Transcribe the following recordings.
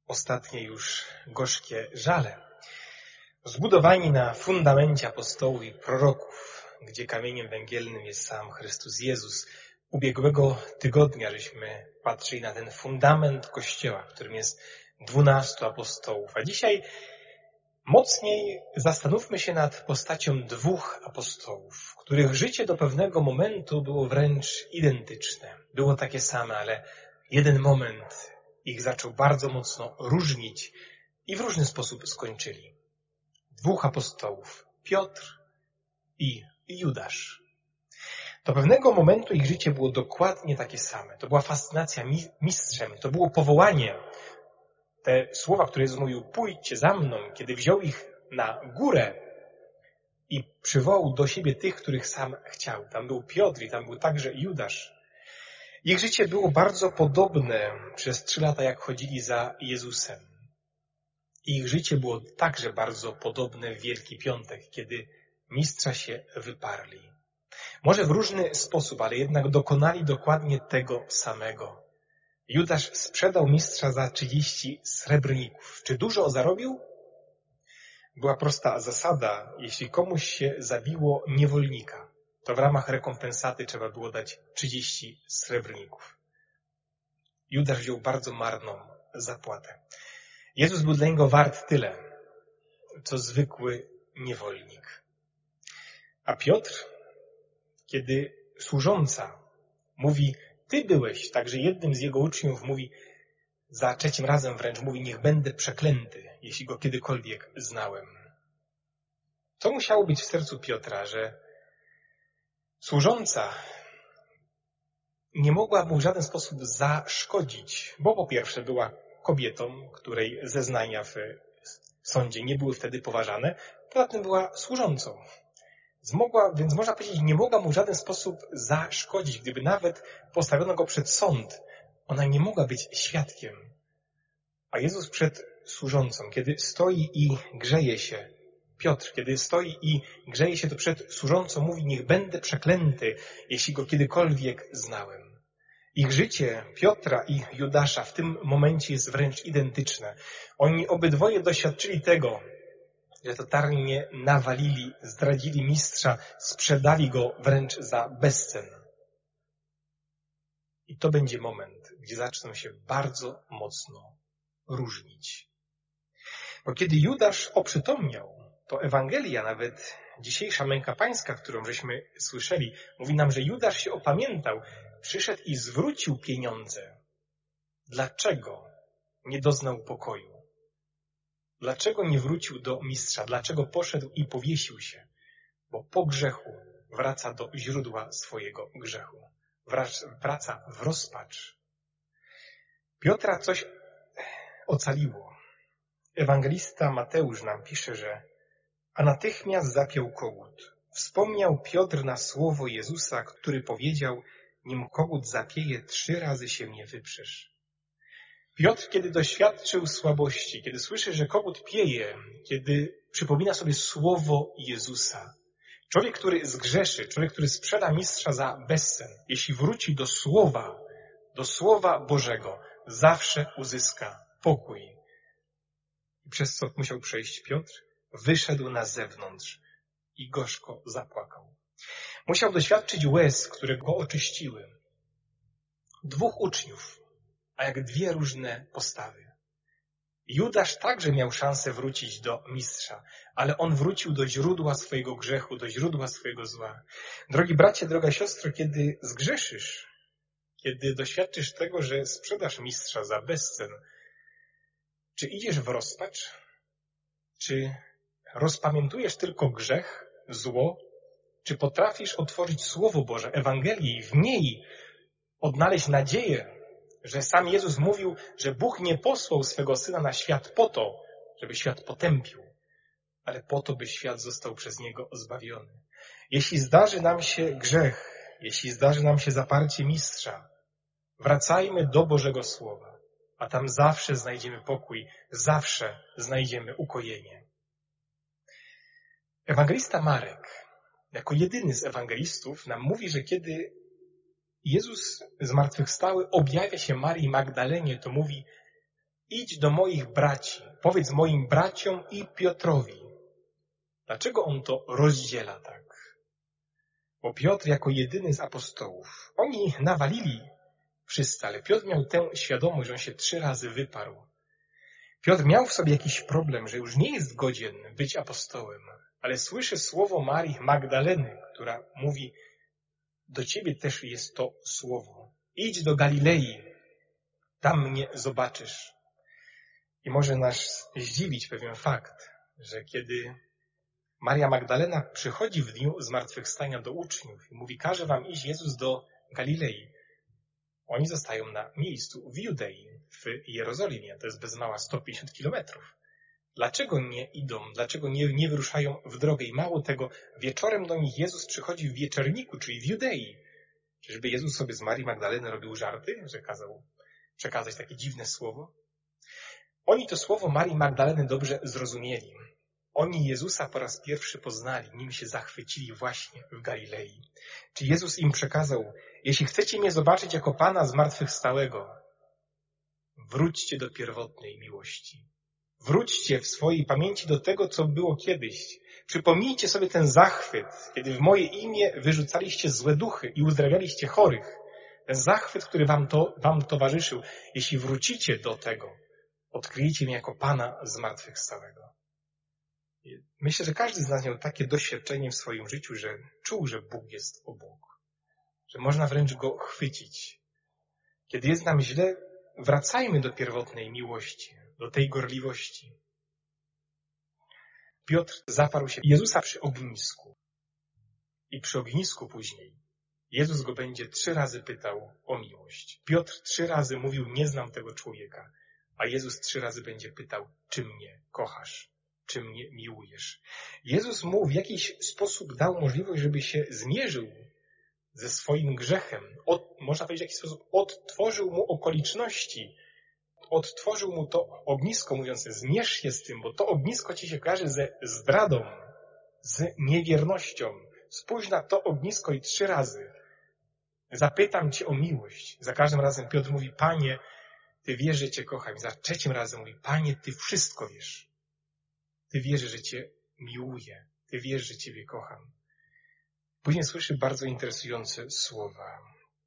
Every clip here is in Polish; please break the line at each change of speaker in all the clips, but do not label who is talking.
ostatnie już gorzkie żale. Zbudowani na fundamencie apostołów i proroków, gdzie kamieniem węgielnym jest sam Chrystus Jezus. Ubiegłego tygodnia żeśmy patrzyli na ten fundament Kościoła, którym jest 12 apostołów. A dzisiaj mocniej zastanówmy się nad postacią 2 apostołów, których życie do pewnego momentu było wręcz identyczne. Było takie same, ale jeden moment ich zaczął bardzo mocno różnić i w różny sposób skończyli. 2 apostołów, Piotr i Judasz. Do pewnego momentu ich życie było dokładnie takie same. To była fascynacja mistrzem, to było powołanie. Te słowa, które Jezus mówił, pójdźcie za mną, kiedy wziął ich na górę i przywołał do siebie tych, których sam chciał. Tam był Piotr i tam był także Judasz. Ich życie było bardzo podobne przez 3 lata, jak chodzili za Jezusem. Ich życie było także bardzo podobne w Wielki Piątek, kiedy mistrza się wyparli. Może w różny sposób, ale jednak dokonali dokładnie tego samego. Judasz sprzedał mistrza za 30 srebrników. Czy dużo zarobił? Była prosta zasada. Jeśli komuś się zabiło niewolnika, to w ramach rekompensaty trzeba było dać 30 srebrników. Judasz wziął bardzo marną zapłatę. Jezus był dla niego wart tyle, co zwykły niewolnik. A Piotr, kiedy służąca mówi, ty byłeś, także jednym z jego uczniów mówi, za 3 razem wręcz mówi, niech będę przeklęty, jeśli go kiedykolwiek znałem. Co musiało być w sercu Piotra, że służąca nie mogła mu w żaden sposób zaszkodzić, bo po pierwsze była kobietą, której zeznania w sądzie nie były wtedy poważane, poza tym była służącą. Więc można powiedzieć, nie mogła mu w żaden sposób zaszkodzić. Gdyby nawet postawiono go przed sąd, ona nie mogła być świadkiem. A Jezus przed służącą, kiedy stoi i grzeje się, Piotr, kiedy stoi i grzeje się, to przed służącą mówi, niech będę przeklęty, jeśli go kiedykolwiek znałem. Ich życie, Piotra i Judasza, w tym momencie jest wręcz identyczne. Oni obydwoje doświadczyli tego, że totalnie nawalili, zdradzili mistrza, sprzedali go wręcz za bezcen. I to będzie moment, gdzie zaczną się bardzo mocno różnić. Bo kiedy Judasz oprzytomniał, to Ewangelia, nawet dzisiejsza męka pańska, którą żeśmy słyszeli, mówi nam, że Judasz się opamiętał, przyszedł i zwrócił pieniądze. Dlaczego nie doznał pokoju? Dlaczego nie wrócił do mistrza? Dlaczego poszedł i powiesił się? Bo po grzechu wraca do źródła swojego grzechu. Wraca w rozpacz. Piotra coś ocaliło. Ewangelista Mateusz nam pisze, że a natychmiast zapiął kogut. Wspomniał Piotr na słowo Jezusa, który powiedział, nim kogut zapieje, 3 razy się mnie wyprzesz. Piotr, kiedy doświadczył słabości, kiedy słyszy, że kogut pieje, kiedy przypomina sobie słowo Jezusa, człowiek, który zgrzeszy, człowiek, który sprzeda mistrza za bezcen, jeśli wróci do Słowa Bożego, zawsze uzyska pokój. I przez co musiał przejść Piotr? Wyszedł na zewnątrz i gorzko zapłakał. Musiał doświadczyć łez, które go oczyściły. 2 uczniów, a jak 2 różne postawy. Judasz także miał szansę wrócić do mistrza, ale on wrócił do źródła swojego grzechu, do źródła swojego zła. Drogi bracie, droga siostro, kiedy zgrzeszysz, kiedy doświadczysz tego, że sprzedasz mistrza za bezcen, czy idziesz w rozpacz? Czy rozpamiętujesz tylko grzech, zło? Czy potrafisz otworzyć Słowo Boże, Ewangelię i w niej odnaleźć nadzieję, że sam Jezus mówił, że Bóg nie posłał swego Syna na świat po to, żeby świat potępił, ale po to, by świat został przez Niego zbawiony. Jeśli zdarzy nam się grzech, jeśli zdarzy nam się zaparcie mistrza, wracajmy do Bożego Słowa, a tam zawsze znajdziemy pokój, zawsze znajdziemy ukojenie. Ewangelista Marek, jako jedyny z ewangelistów, nam mówi, że kiedy Jezus zmartwychwstały objawia się Marii Magdalenie, to mówi, idź do moich braci, powiedz moim braciom i Piotrowi. Dlaczego on to rozdziela tak? Bo Piotr jako jedyny z apostołów, oni nawalili wszyscy, ale Piotr miał tę świadomość, że on się 3 razy wyparł. Piotr miał w sobie jakiś problem, że już nie jest godzien być apostołem, ale słyszy słowo Marii Magdaleny, która mówi, do ciebie też jest to słowo. Idź do Galilei, tam mnie zobaczysz. I może nas zdziwić pewien fakt, że kiedy Maria Magdalena przychodzi w dniu zmartwychwstania do uczniów i mówi, każe wam iść Jezus do Galilei, oni zostają na miejscu w Judei, w Jerozolimie. To jest bez mała 150 kilometrów. Dlaczego nie idą? Dlaczego nie wyruszają w drogę? I mało tego, wieczorem do nich Jezus przychodzi w wieczerniku, czyli w Judei. Czyżby Jezus sobie z Marii Magdaleny robił żarty, że kazał przekazać takie dziwne słowo? Oni to słowo Marii Magdaleny dobrze zrozumieli. Oni Jezusa po raz pierwszy poznali, nim się zachwycili właśnie w Galilei. Czy Jezus im przekazał, jeśli chcecie mnie zobaczyć jako Pana zmartwychwstałego, wróćcie do pierwotnej miłości. Wróćcie w swojej pamięci do tego, co było kiedyś. Przypomnijcie sobie ten zachwyt, kiedy w moje imię wyrzucaliście złe duchy i uzdrawialiście chorych. Ten zachwyt, który wam towarzyszył. Jeśli wrócicie do tego, odkryjecie mnie jako Pana zmartwychwstałego. Myślę, że każdy z nas miał takie doświadczenie w swoim życiu, że czuł, że Bóg jest obok. Że można wręcz Go chwycić. Kiedy jest nam źle, wracajmy do pierwotnej miłości, do tej gorliwości. Piotr zaparł się Jezusa przy ognisku. I przy ognisku później Jezus go będzie 3 razy pytał o miłość. Piotr 3 razy mówił, nie znam tego człowieka. A Jezus 3 razy będzie pytał, czy mnie kochasz? Czy mnie miłujesz? Jezus mu w jakiś sposób dał możliwość, żeby się zmierzył ze swoim grzechem. Można powiedzieć w jakiś sposób, odtworzył mu okoliczności. Odtworzył mu to ognisko, mówiąc, zmierz się z tym, bo to ognisko ci się kojarzy ze zdradą, z niewiernością. Spójrz na to ognisko i 3 razy zapytam cię o miłość. Za każdym razem Piotr mówi, Panie, Ty wiesz, że Cię kocham. I za 3 razem mówi, Panie, Ty wszystko wiesz. Ty wiesz, że Cię miłuję. Ty wiesz, że Ciebie kocham. Później słyszy bardzo interesujące słowa.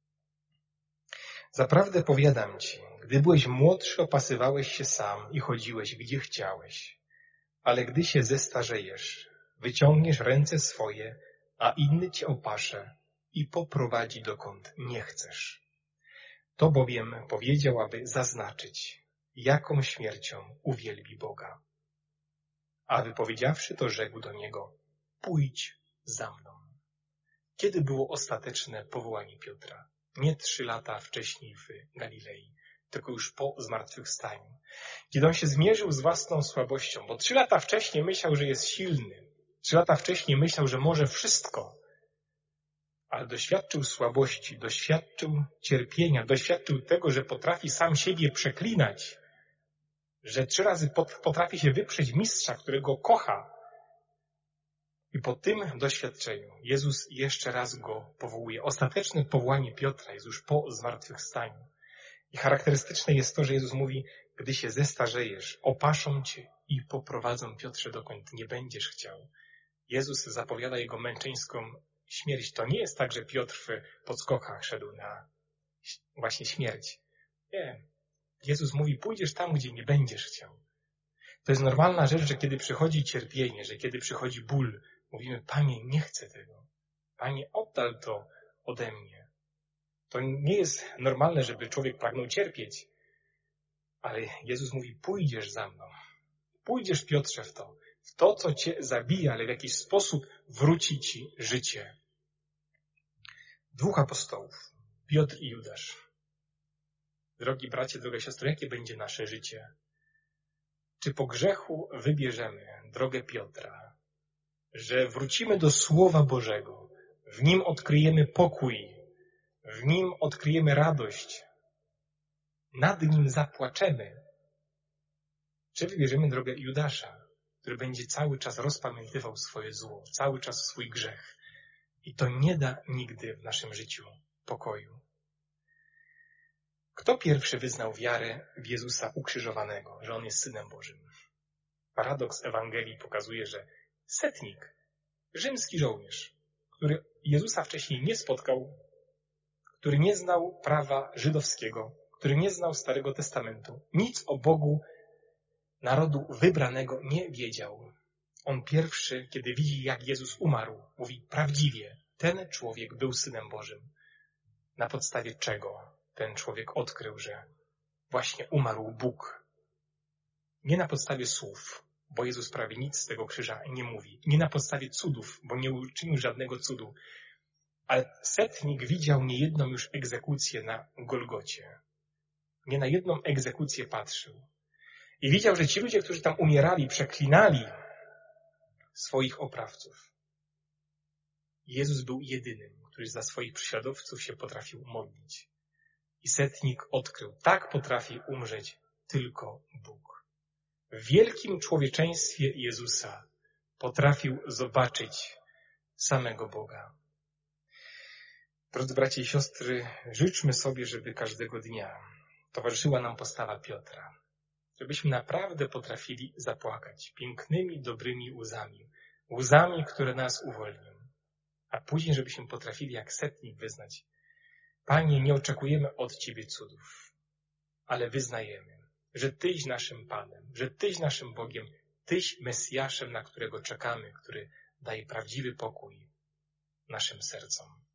Zaprawdę powiadam Ci, gdy byłeś młodszy, opasywałeś się sam i chodziłeś, gdzie chciałeś. Ale gdy się zestarzejesz, wyciągniesz ręce swoje, a inny Cię opasze i poprowadzi dokąd nie chcesz. To bowiem powiedział, aby zaznaczyć, jaką śmiercią uwielbi Boga. A wypowiedziawszy to, rzekł do niego, pójdź za mną. Kiedy było ostateczne powołanie Piotra? Nie 3 lata wcześniej w Galilei, tylko już po zmartwychwstaniu. Kiedy on się zmierzył z własną słabością, bo 3 lata wcześniej myślał, że jest silny. 3 lata wcześniej myślał, że może wszystko. Ale doświadczył słabości, doświadczył cierpienia, doświadczył tego, że potrafi sam siebie przeklinać, że 3 razy potrafi się wyprzeć mistrza, którego kocha. I po tym doświadczeniu Jezus jeszcze raz go powołuje. Ostateczne powołanie Piotra jest już po zmartwychwstaniu. I charakterystyczne jest to, że Jezus mówi, gdy się zestarzejesz, opaszą cię i poprowadzą, Piotrze, dokąd nie będziesz chciał. Jezus zapowiada jego męczeńską śmierć. To nie jest tak, że Piotr w podskokach szedł na właśnie śmierć. Nie. Jezus mówi, pójdziesz tam, gdzie nie będziesz chciał. To jest normalna rzecz, że kiedy przychodzi cierpienie, że kiedy przychodzi ból, mówimy, Panie, nie chcę tego. Panie, oddal to ode mnie. To nie jest normalne, żeby człowiek pragnął cierpieć. Ale Jezus mówi, pójdziesz za mną. Pójdziesz, Piotrze, w to, co cię zabija, ale w jakiś sposób wróci ci życie. 2 apostołów, Piotr i Judasz. Drogi bracie, droga siostro, jakie będzie nasze życie? Czy po grzechu wybierzemy drogę Piotra, że wrócimy do Słowa Bożego, w nim odkryjemy pokój, w nim odkryjemy radość, nad nim zapłaczemy? Czy wybierzemy drogę Judasza, który będzie cały czas rozpamiętywał swoje zło, cały czas swój grzech? I to nie da nigdy w naszym życiu pokoju. Kto pierwszy wyznał wiarę w Jezusa ukrzyżowanego, że On jest Synem Bożym? Paradoks Ewangelii pokazuje, że setnik, rzymski żołnierz, który Jezusa wcześniej nie spotkał, który nie znał prawa żydowskiego, który nie znał Starego Testamentu, nic o Bogu narodu wybranego nie wiedział. On pierwszy, kiedy widzi, jak Jezus umarł, mówi prawdziwie, ten człowiek był Synem Bożym. Na podstawie czego ten człowiek odkrył, że właśnie umarł Bóg? Nie na podstawie słów, bo Jezus prawie nic z tego krzyża nie mówi. Nie na podstawie cudów, bo nie uczynił żadnego cudu. Ale setnik widział niejedną już egzekucję na Golgocie. Nie na jedną egzekucję patrzył. I widział, że ci ludzie, którzy tam umierali, przeklinali swoich oprawców. Jezus był jedynym, który za swoich prześladowców się potrafił modlić. I setnik odkrył, tak potrafi umrzeć tylko Bóg. W wielkim człowieczeństwie Jezusa potrafił zobaczyć samego Boga. Drodzy bracia i siostry, życzmy sobie, żeby każdego dnia towarzyszyła nam postawa Piotra. Żebyśmy naprawdę potrafili zapłakać pięknymi, dobrymi łzami. Łzami, które nas uwolnią. A później, żebyśmy potrafili jak setnik wyznać: Panie, nie oczekujemy od Ciebie cudów, ale wyznajemy, że Tyś naszym Panem, że Tyś naszym Bogiem, Tyś Mesjaszem, na którego czekamy, który daje prawdziwy pokój naszym sercom.